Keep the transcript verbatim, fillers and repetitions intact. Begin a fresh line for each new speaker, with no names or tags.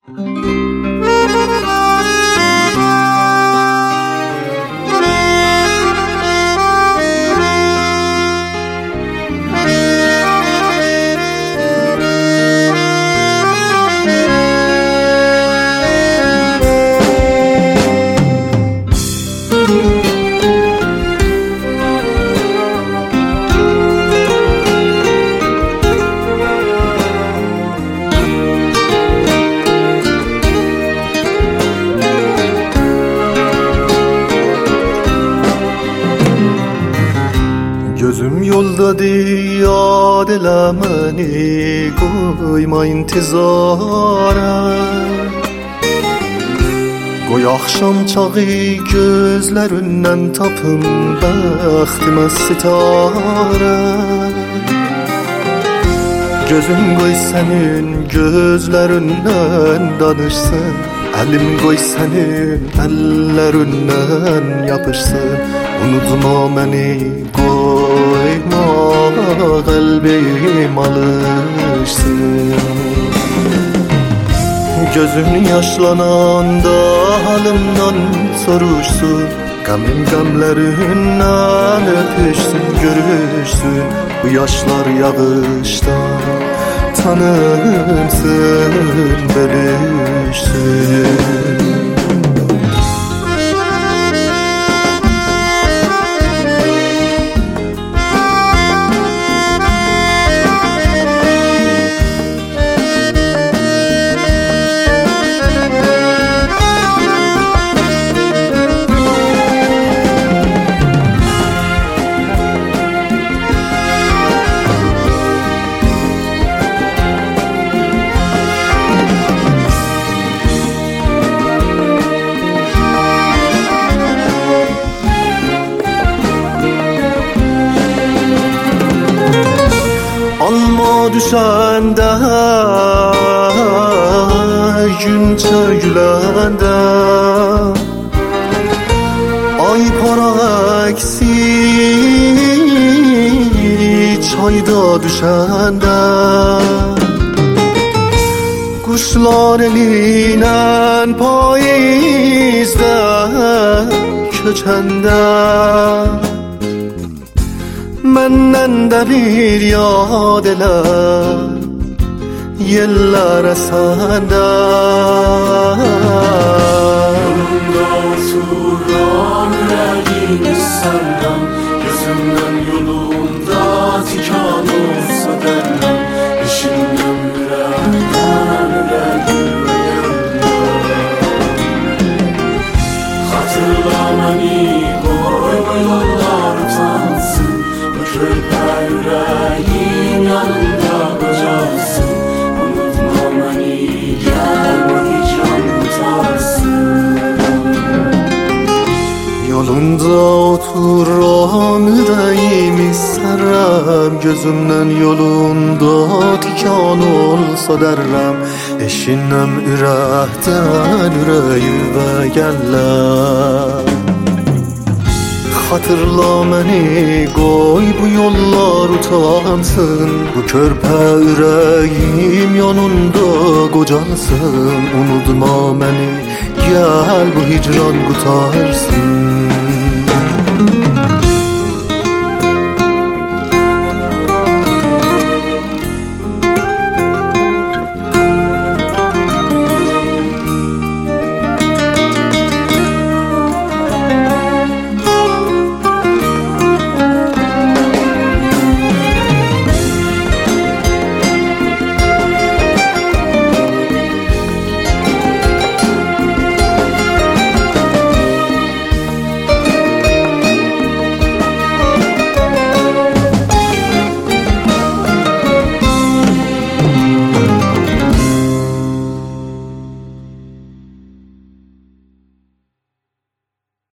Gözüm yoldadır yad elə məni, qoyma intizara. Qoy axşam çağı gözlərindən tapım bəxtimə sitarə. Gözüm qoy sənin gözlərindən danışsın, əlim qoy sənin əllərindən yapışsın. Unutma məni, qoyma qəlbim alışsın. Gözün yaşlananda halimden soruşsun, qəmim qəmlərindən öpüşsün, görüşsün. Bu yaşlar yağışdan tanınsın, bölüşsün. Alma düşəndə, gün çöküləndə, ay paraq əksik çayda düşəndə, quşlar elinə payizdə köçəndə, məndən də bir yad elə yellərə səndə.
Yolunda oturan ürəyini səndən, gözümdən yolunda tikan olsa dərman. İşindən ürəkdən ürəyimə xatırla məni, qoyma yollar utansın. Körpə ürəyim yanında qocalsın. Unutma məni, gəl bu hicran qutarsın.
Yolunda oturan ürəyimi sərəm, gözümdən yolunda tikan olsa dərrəm. Eşinəm ürəkdən ürəyimə gəllər. Xatırla məni, qoy bu yollar utansın. Bu körpə ürəyim yanında qocalsın. Unutma məni, gəl bu hicran qutarsın.